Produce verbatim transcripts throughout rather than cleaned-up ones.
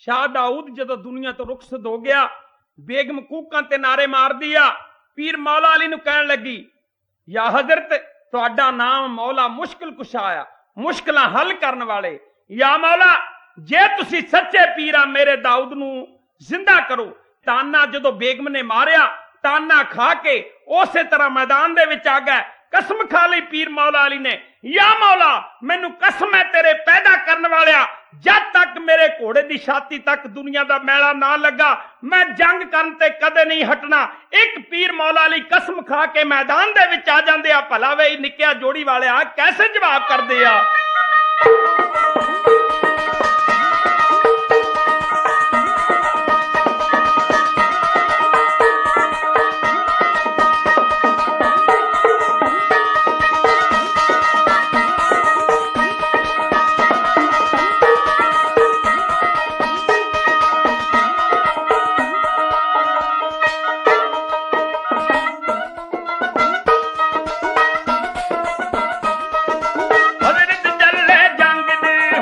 शाह दाऊद जदों दुनिया तो रुखसत हो गया, बेगम कूकां ते नारे मार दिया। पीर मौला अली नूं कहण लगी, या हजरत तुहाडा नाम मौला मुश्किल कुशा आ, मुश्किलां हल करन वाले। या मौला जे तुसी सच्चे पीर आ, मेरे दाऊद नूं जिंदा करो। ताना जदों बेगम ने मारिया, ताना खा के उसे तरह मैदान दे विच आ गए। कसम खा ली पीर मौला अली ने, या मौला मैनू कसम है तेरे पैदा करने वालिया, जब तक मेरे घोड़े की छाती तक दुनिया का मैला ना लगा, मैं जंग करन ते कदे नहीं हटना। एक पीर मौला अली कसम खा के मैदान दे विच आ जांदे आ। भला वे निक्किया जोड़ी वाले आ कैसे जवाब करदे आ। हजरत जल्ले जंग दे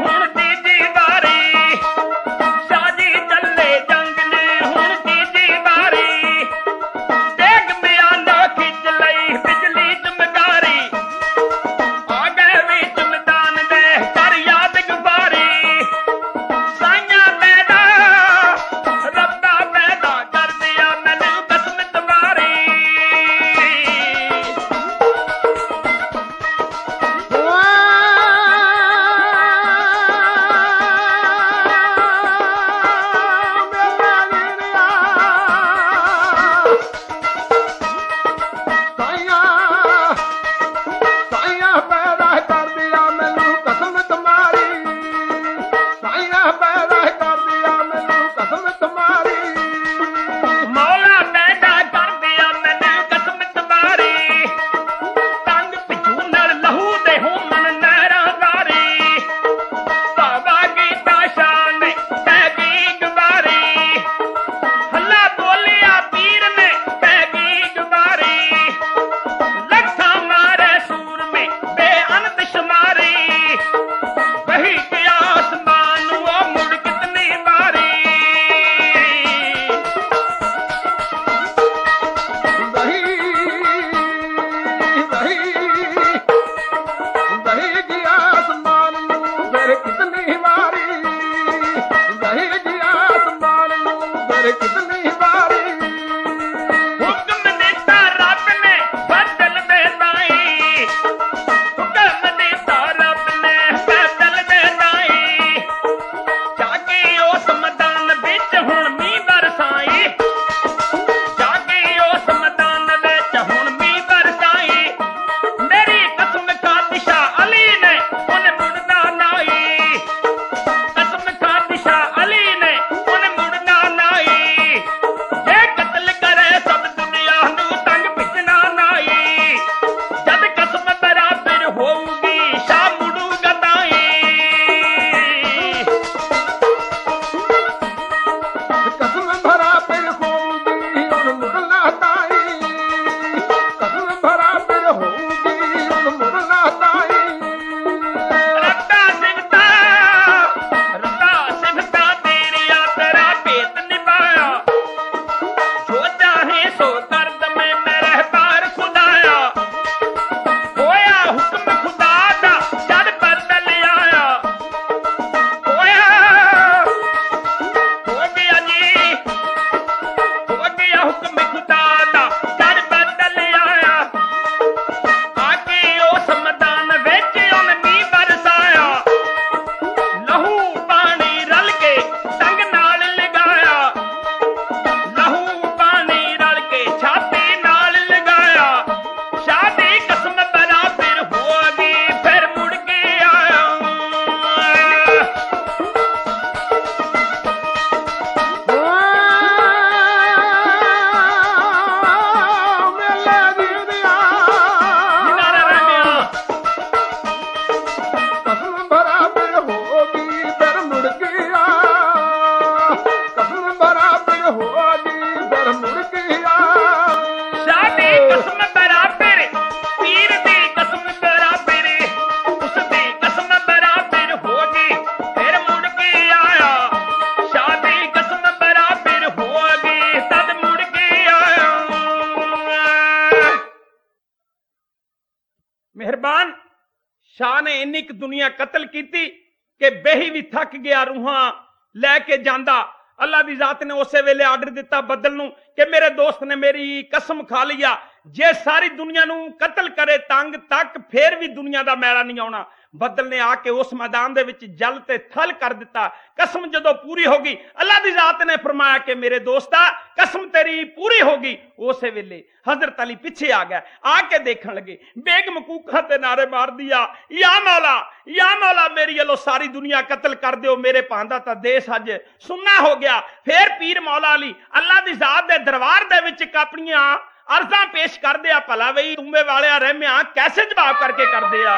शाह ने इन्नी क दुनिया कतल की कि बेही भी थक गया, रूहां लैके जांदा। अल्लाह दी जात ने उस वेले आर्डर दिता बदल नूं कि मेरे दोस्त ने मेरी कसम खा लिया, जे सारी दुनिया नूं कतल करे तंग तक फिर भी दुनिया दा मैला नहीं आउणा। बदल ने आके उस मैदान दे विच जल ते थल कर दिता। कसम जदों पूरी हो गई, अल्लाह दी जात ने फरमाया कि मेरे दोस्ता कसम तेरी पूरी होगी। उस वेले हजरत अली पीछे आ गया, आके देखने लगे, बेगम कूका ते नारे मार दिया, या मौला या मौला मेरी अलो सारी दुनिया कतल कर दो, मेरे पांदा ता देश अज सुन्ना हो गया। फिर पीर मौला अली अल्लाह दी जात दे दरबार दे विच अपनियां अर्जां पेश कर दिया, भला बई तुम्बे वाले रहमिया कैसे जवाब करके कर दिया।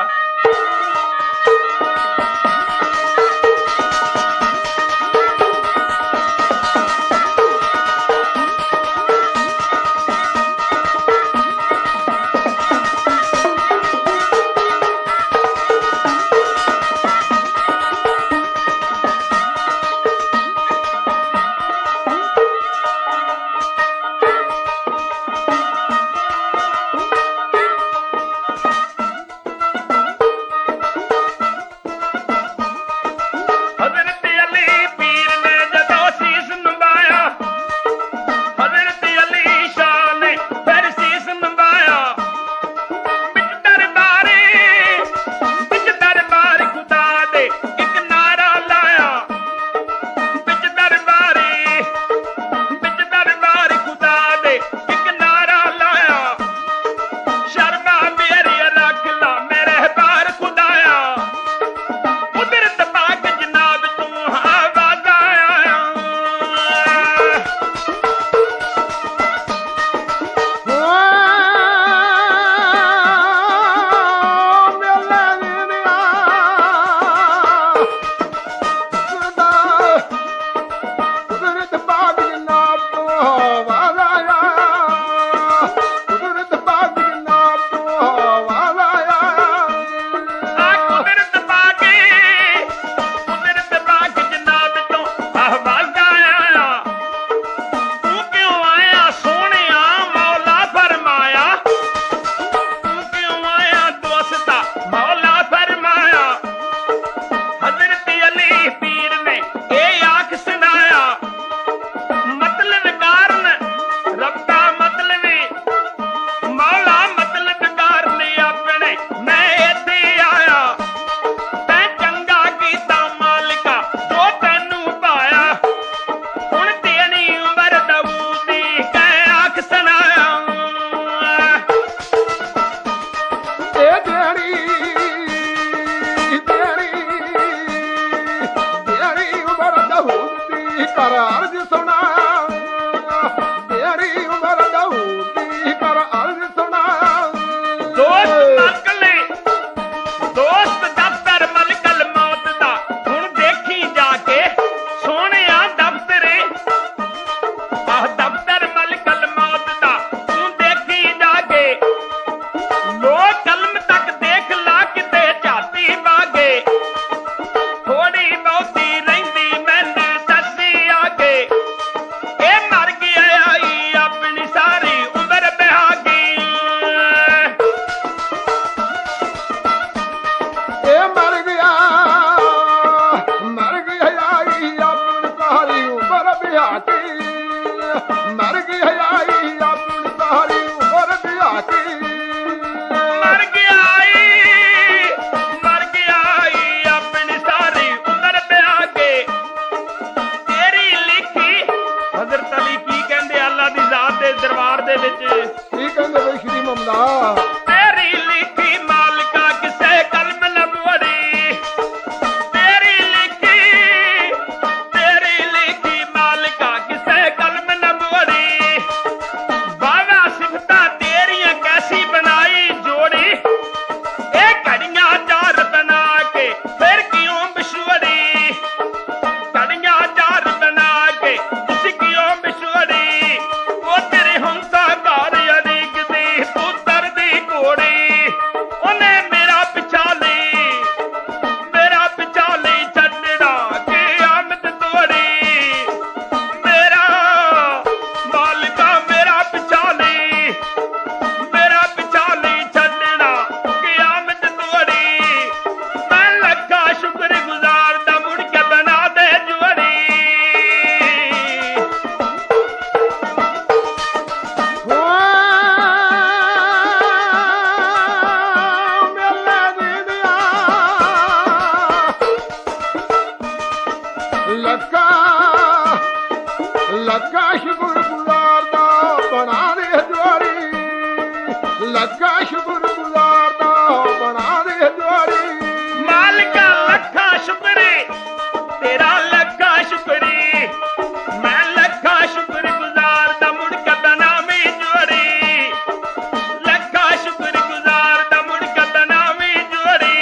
ਲੱਗਾ ਸ਼ੁਕਰ ਗੁਜ਼ਾਰ ਦਾ ਬਣਾ ਦੇ ਹਜਵਾਰੀ, ਲੱਗਾ ਸ਼ੁਕਰ ਗੁਜ਼ਾਰ ਦਾ ਬਣਾ ਦੇ ਹਜਵਾਰੀ। ਮਾਲਕਾ ਲੱਖਾਂ ਸ਼ੁਕਰੇ ਤੇਰਾ, ਲੱਖਾਂ ਸ਼ੁਕਰੇ ਮੈਂ ਲੱਖਾਂ ਸ਼ੁਕਰ ਗੁਜ਼ਾਰ ਦਾ ਮੁੜ ਕੇ ਬਣਾਵੇਂ ਜੋੜੀ, ਲੱਖਾਂ ਸ਼ੁਕਰ ਗੁਜ਼ਾਰ ਦਾ ਮੁੜ ਕੇ ਬਣਾਵੇਂ ਜੋੜੀ।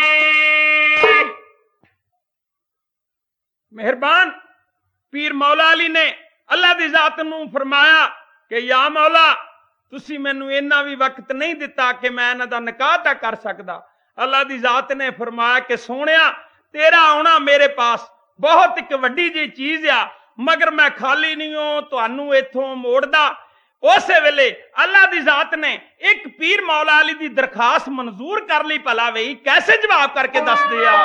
ਮਿਹਰਬਾਨ ਪੀਰ ਮੌਲਾ ਅਲੀ ਨੇ ਅੱਲਾ ਦੀ ਜ਼ਾਤ ਨੂੰ ਫਰਮਾਇਆ ਕਿ ਯਾ ਮੌਲਾ ਤੁਸੀਂ ਮੈਨੂੰ ਇੰਨਾ ਵੀ ਵਕਤ ਨਹੀਂ ਦਿੱਤਾ ਕਿ ਮੈਂ ਇਹਨਾਂ ਦਾ ਨਿਕਾਹ ਤਾਂ ਕਰ ਸਕਦਾ। ਅੱਲਾ ਦੀ ਜ਼ਾਤ ਨੇ ਫਰਮਾਇਆ ਕਿ ਸੋਹਣਿਆ ਤੇਰਾ ਆਉਣਾ ਮੇਰੇ ਪਾਸ ਬਹੁਤ ਇੱਕ ਵੱਡੀ ਜਿਹੀ ਚੀਜ਼ ਆ, ਮਗਰ ਮੈਂ ਖਾਲੀ ਨਹੀਂ ਹਾਂ ਤੁਹਾਨੂੰ ਇੱਥੋਂ ਮੋੜਦਾ। ਉਸੇ ਵੇਲੇ ਅੱਲਾ ਦੀ ਜ਼ਾਤ ਨੇ ਇੱਕ ਪੀਰ ਮੌਲਾ ਅਲੀ ਦੀ ਦਰਖਾਸਤ ਮਨਜ਼ੂਰ ਕਰ ਲਈ। ਭਲਾ ਵਈ ਕੈਸੇ ਜਵਾਬ ਕਰਕੇ ਦੱਸਦੇ ਆ।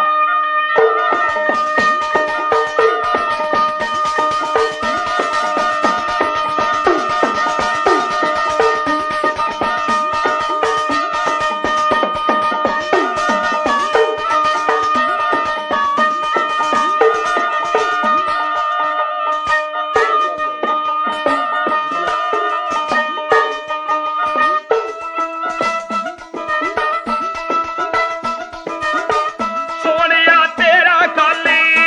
ਸੋਹਣਿਆ ਤੇਰਾ ਖਾਲੀ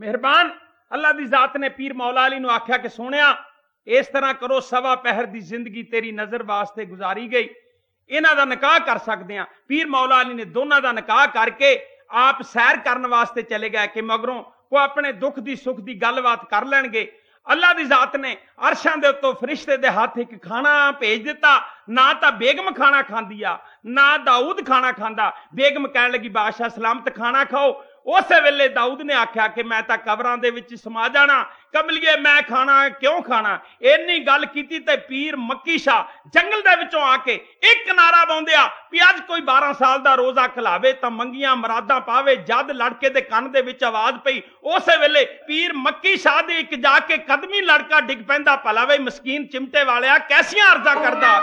ਮਿਹਰਬਾਨ ਅੱਲਾ ਦੀ ਜ਼ਾਤ ਨੇ ਪੀਰ ਮੌਲਾ ਅਲੀ ਨੂੰ ਆਖਿਆ ਕਿ ਸੋਹਣਿਆ ਇਸ ਤਰ੍ਹਾਂ ਕਰੋ, ਸਵਾ ਪਹਿਰ ਦੀ ਜ਼ਿੰਦਗੀ ਤੇਰੀ ਨਜ਼ਰ ਵਾਸਤੇ ਗੁਜ਼ਾਰੀ ਗਈ, ਇਹਨਾਂ ਦਾ ਨਿਕਾਹ ਕਰ ਸਕਦੇ ਆ। ਪੀਰ ਮੌਲਾ ਅਲੀ ਨੇ ਦੋਨਾਂ ਦਾ ਨਿਕਾਹ ਕਰਕੇ ਆਪ ਸੈਰ ਕਰਨ ਵਾਸਤੇ ਚਲੇ ਗਏ ਕਿ ਮਗਰੋਂ ਉਹ ਆਪਣੇ ਦੁੱਖ ਦੀ ਸੁੱਖ ਦੀ ਗੱਲਬਾਤ ਕਰ ਲੈਣਗੇ। ਅੱਲਾ ਦੀ ਜ਼ਾਤ ਨੇ ਅਰਸ਼ਾਂ ਦੇ ਉੱਤੋਂ ਫਰਿਸ਼ਤੇ ਦੇ ਹੱਥ ਇੱਕ ਖਾਣਾ ਭੇਜ ਦਿੱਤਾ। ਨਾ ਤਾਂ ਬੇਗਮ ਖਾਣਾ ਖਾਂਦੀ ਆ, ਨਾ ਦਾਊਦ ਖਾਣਾ ਖਾਂਦਾ। ਬੇਗਮ ਕਹਿਣ ਲੱਗੀ ਬਾਦਸ਼ਾਹ ਸਲਾਮਤ ਖਾਣਾ ਖਾਓ। ਉਸੇ ਵੇਲੇ ਦਾਊਦ ਨੇ ਆਖਿਆ ਕਿ ਮੈਂ ਤਾਂ ਕਬਰਾਂ ਦੇ ਵਿੱਚ ਸਮਾ ਜਾਣਾ, ਕਮਲੀਏ ਮੈਂ ਖਾਣਾ ਕਿਉਂ ਖਾਣਾ। ਇੰਨੀ ਗੱਲ ਕੀਤੀ ਤੇ ਪੀਰ ਮੱਕੀ ਸ਼ਾਹ ਜੰਗਲ ਦੇ ਵਿੱਚੋਂ ਆ ਕੇ ਇੱਕ ਨਾਰਾ ਪਾਉਂਦਿਆ ਵੀ ਅੱਜ ਕੋਈ ਬਾਰਾਂ ਸਾਲ ਦਾ ਰੋਜ਼ਾ ਖਿਲਾਵੇ ਤਾਂ ਮੰਗੀਆਂ ਮਰਾਦਾਂ ਪਾਵੇ। ਜਦ ਲੜਕੇ ਦੇ ਕੰਨ ਦੇ ਵਿੱਚ ਆਵਾਜ਼ ਪਈ, ਉਸੇ ਵੇਲੇ ਪੀਰ ਮੱਕੀ ਸ਼ਾਹ ਦੇ ਇੱਕ ਜਾ ਕੇ ਕਦਮੀ ਲੜਕਾ ਡਿੱਗ ਪੈਂਦਾ। ਭਲਾ ਵੇ ਮਸਕੀਨ ਚਿਮਟੇ ਵਾਲਿਆ ਕੈਸੀਆਂ ਅਰਜ਼ਾਂ ਕਰਦਾ।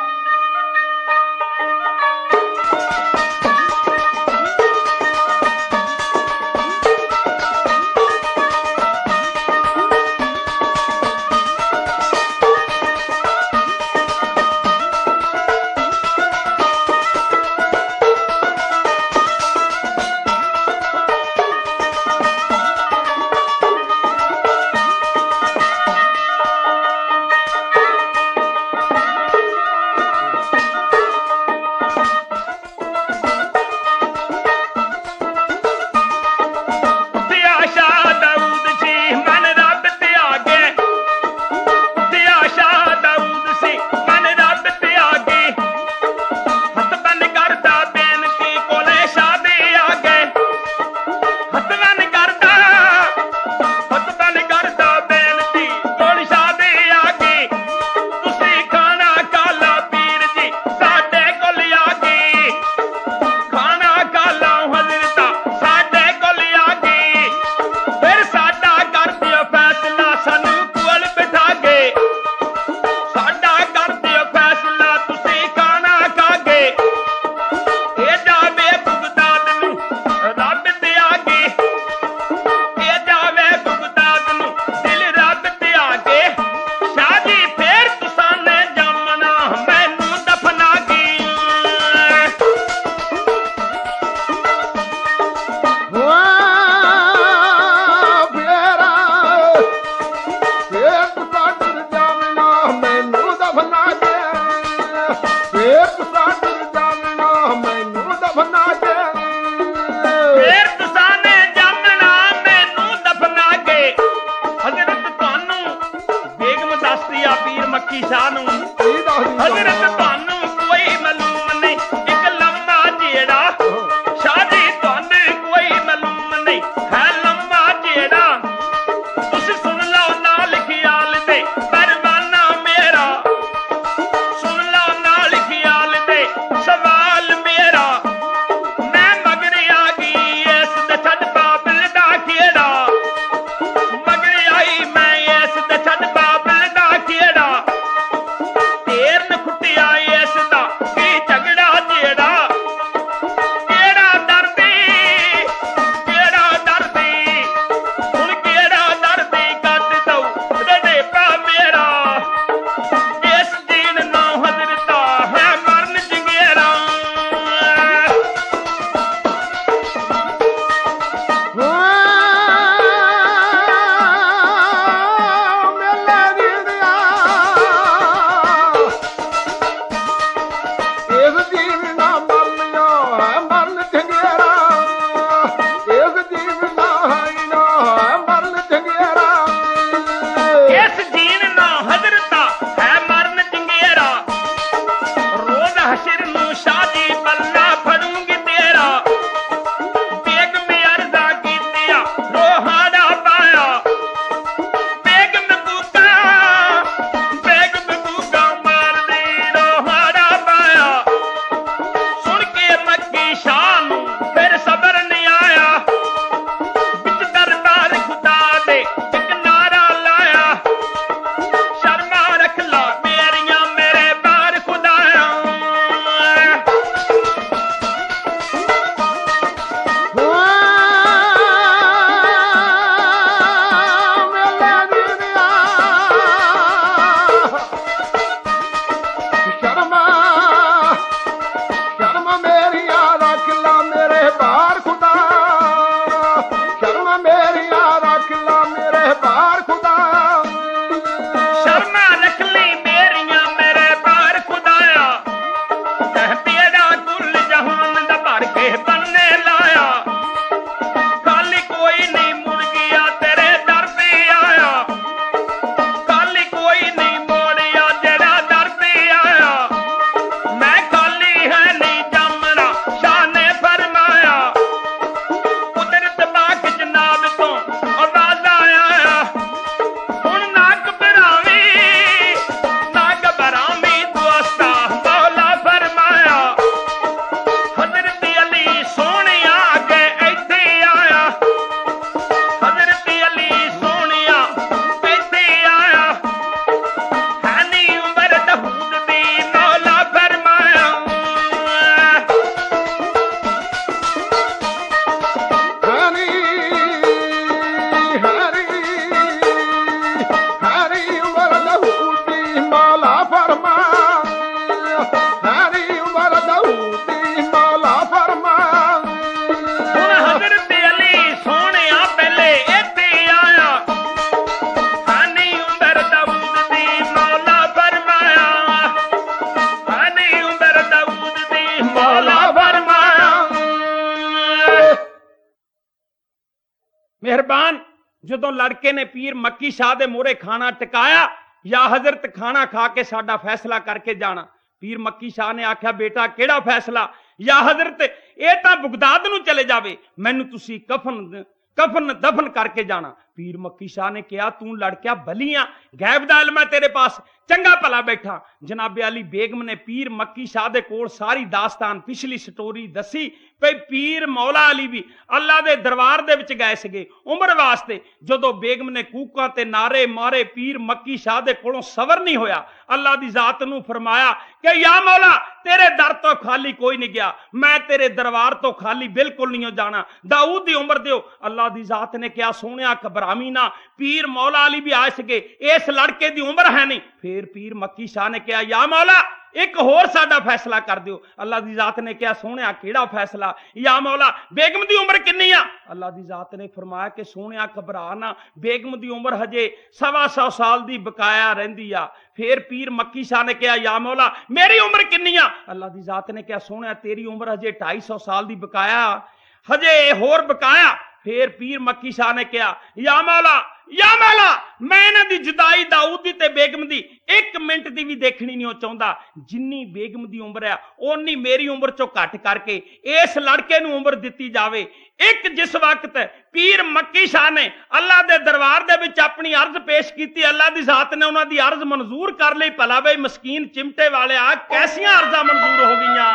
ਮਿਹਰਬਾਨ। ਜਦੋਂ ਲੜਕੇ ਨੇ ਪੀਰ ਮੱਕੀ ਸ਼ਾਹ ਦੇ ਮੂਹਰੇ ਖਾਣਾ ਟਿਕਾਇਆ, ਯਾ ਹਜ਼ਰਤ ਖਾਣਾ ਖਾ ਕੇ ਸਾਡਾ ਫੈਸਲਾ ਕਰਕੇ ਜਾਣਾ। ਪੀਰ ਮੱਕੀ ਸ਼ਾਹ ਨੇ ਆਖਿਆ, ਬੇਟਾ ਕਿਹੜਾ ਫੈਸਲਾ? ਯਾ ਹਜ਼ਰਤ ਇਹ ਤਾਂ ਬਗਦਾਦ ਨੂੰ ਚਲੇ ਜਾਵੇ, ਮੈਨੂੰ ਤੁਸੀਂ ਕਫਨ ਕਫਨ ਦਫਨ ਕਰਕੇ ਜਾਣਾ। ਪੀਰ ਮੱਕੀ ਸ਼ਾਹ ਨੇ ਕਿਹਾ, ਤੂੰ ਲੜਕਿਆ ਬਲੀਆਂ, ਗੈਬ ਦਾ ਇਲਮ ਹੈ ਤੇਰੇ ਪਾਸ, ਚੰਗਾ ਭਲਾ ਬੈਠਾ। ਜਨਾਬੇ ਅਲੀ ਬੇਗਮ ਨੇ ਪੀਰ ਮੱਕੀ ਸ਼ਾਹ ਦੇ ਕੋਲ ਸਾਰੀ ਦਾਸਤਾਨ, ਪਿਛਲੀ ਸਟੋਰੀ ਦੱਸੀ ਭਈ ਪੀਰ ਮੌਲਾ ਅਲੀ ਵੀ ਅੱਲਾ ਦੇ ਦਰਬਾਰ ਦੇ ਵਿੱਚ ਗਏ ਸੀਗੇ ਉਮਰ ਵਾਸਤੇ। ਜਦੋਂ ਬੇਗਮ ਨੇ ਕੂਕਾਂ ਤੇ ਨਾਰੇ ਮਾਰੇ, ਪੀਰ ਮੱਕੀ ਸ਼ਾਹ ਦੇ ਕੋਲੋਂ ਸਬਰ ਨਹੀਂ ਹੋਇਆ। ਅੱਲਾ ਦੀ ਜ਼ਾਤ ਨੂੰ ਫਰਮਾਇਆ ਕਿ ਯਾ ਮੌਲਾ, ਤੇਰੇ ਦਰ ਤੋਂ ਖਾਲੀ ਕੋਈ ਨਹੀਂ ਗਿਆ, ਮੈਂ ਤੇਰੇ ਦਰਬਾਰ ਤੋਂ ਖਾਲੀ ਬਿਲਕੁਲ ਨਹੀਂ ਹੋ ਜਾਣਾ, ਦਾਊਦ ਦੀ ਉਮਰ ਦਿਓ। ਅੱਲਾ ਦੀ ਜ਼ਾਤ ਨੇ ਕਿਹਾ, ਸੋਹਣਿਆ ਘਬਰਾਵੀਂ ਨਾ, ਪੀਰ ਮੌਲਾ ਅਲੀ ਵੀ ਆਏ ਸੀਗੇ, ਇਸ ਲੜਕੇ ਦੀ ਉਮਰ ਹੈ ਨਹੀਂ। ਫਿਰ ਪੀਰ ਮੱਕੀ ਸ਼ਾਹ ਨੇ ਕਿਹਾ, ਯਾ ਮੌਲਾ ਇੱਕ ਹੋਰ ਸਾਡਾ ਫੈਸਲਾ ਕਰ ਦਿਓ। ਅੱਲਾ ਦੀ ਜ਼ਾਤ ਨੇ ਕਿਹਾ, ਸੋਹਣਿਆ ਕਿਹੜਾ ਫੈਸਲਾ? ਯਾ ਮੌਲਾ ਬੇਗਮ ਦੀ ਉਮਰ ਕਿੰਨੀ ਆ? ਅੱਲਾ ਦੀ ਜ਼ਾਤ ਨੇ ਫਰਮਾਇਆ ਕਿ ਸੋਹਣਿਆ ਘਬਰਾ ਨਾ, ਬੇਗਮ ਦੀ ਉਮਰ ਹਜੇ ਸਵਾ ਸੌ ਸਾਲ ਦੀ ਬਕਾਇਆ ਰਹਿੰਦੀ ਆ। ਫਿਰ ਪੀਰ ਮੱਕੀ ਸ਼ਾਹ ਨੇ ਕਿਹਾ, ਯਾ ਮੌਲਾ ਮੇਰੀ ਉਮਰ ਕਿੰਨੀ ਆ? ਅੱਲਾ ਦੀ ਜ਼ਾਤ ਨੇ ਕਿਹਾ, ਸੋਹਣਿਆ ਤੇਰੀ ਉਮਰ ਹਜੇ ਢਾਈ ਸੌ ਸਾਲ ਦੀ ਬਕਾਇਆ, ਹਜੇ ਹੋਰ ਬਕਾਇਆ। ਫਿਰ ਪੀਰ ਮੱਕੀ ਸ਼ਾਹ ਨੇ ਕਿਹਾ, ਯਾ ਮੌਲਾ ਯਾ ਮੌਲਾ ਮੈਂ ਇਹਨਾਂ ਦੀ ਜੁਦਾਈ ਦਾਊਦ ਦੀ ਤੇ ਬੇਗਮ ਦੀ ਇੱਕ ਮਿੰਟ ਦੀ ਵੀ ਦੇਖਣੀ ਨਹੀਂ ਚਾਹੁੰਦਾ। ਜਿੰਨੀ ਬੇਗਮ ਦੀ ਉਮਰ ਹੈ ਓਨੀ ਮੇਰੀ ਉਮਰ ਚੋਂ ਘੱਟ ਕਰਕੇ ਇਸ ਲੜਕੇ ਨੂੰ ਉਮਰ ਦਿੱਤੀ ਜਾਵੇ। ਇੱਕ ਜਿਸ ਵਕਤ ਪੀਰ ਮੱਕੀ ਸ਼ਾਹ ਨੇ ਅੱਲਾ ਦੇ ਦਰਬਾਰ ਦੇ ਵਿੱਚ ਆਪਣੀ ਅਰਜ਼ ਪੇਸ਼ ਕੀਤੀ, ਅੱਲਾ ਦੀ ਜ਼ਾਤ ਨੇ ਉਹਨਾਂ ਦੀ ਅਰਜ਼ ਮਨਜ਼ੂਰ ਕਰ ਲਈ। ਭਲਾ ਬਈ ਮਸਕੀਨ ਚਿਮਟੇ ਵਾਲਿਆ, ਕੈਸੀਆਂ ਅਰਜ਼ਾਂ ਮਨਜ਼ੂਰ ਹੋ ਗਈਆਂ?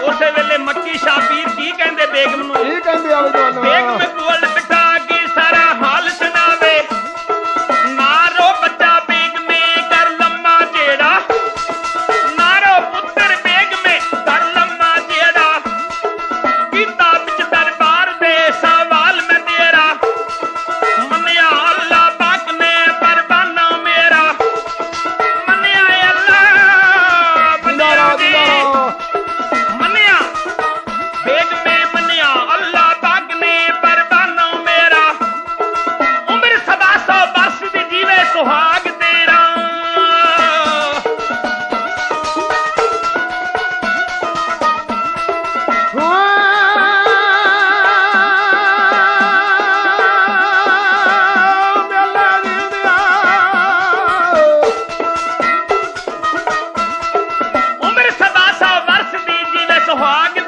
ਉਸੇ ਵੇਲੇ ਮੱਕੀ ਸ਼ਾਹ ਪੀਰ ਕੀ ਕਹਿੰਦੇ ਬੇਗਮ ਨੂੰ? ਕੀ ਕਹਿੰਦੇ ਆ ਵਿਦਵਾਨ? ਬੇਗਮ ਕੋਲ ਬਿਠਾ ਕੇ ਸਾਰਾ ਹਾਲ ਸੁਣਾਵੇ, ਨਾਰੋ ਬੱਚਾ ਬੇਗਮੇ ਕਰ ਲੰਮਾ ਜਿਹੜਾ, ਨਾਰੋ ਪੁੱਤਰ ਬੇਗਮੇ ਕਰ ਲੰਮਾ ਜਿਹੜਾ, ਕੀਤਾ ਵਿੱਚ ਦਰਬਾਰ ਦੇ ਸਵਾਲ ਮੈਂ ਤੇਰਾ, ਮੰਨਿਆ ਅੱਲਾ ਪਾਕ ਨੇ ਪਰਵਾਨਾ ਮੇਰਾ, ਮੰਨਿਆ ਅੱਲਾ ਬੰਦਿਆਂ ਦੀ, ਮੰਨਿਆ ਬੇਗਮੇ ਮੰਨਿਆ ਅੱਲਾ ਪਾਕ ਨੇ ਪਰਵਾਨਾ ਮੇਰਾ, ਉਮਰ ਸਦਾ ਸੌ ਬਰਸ ਦੀ ਜੀਵੇ ਸੁਹਾਗ ਤੇਰਾ। ਉਮਰ ਸਦਾ ਸੌ ਬਰਸ ਦੀ ਜੀਵੇ ਸੁਹਾਗ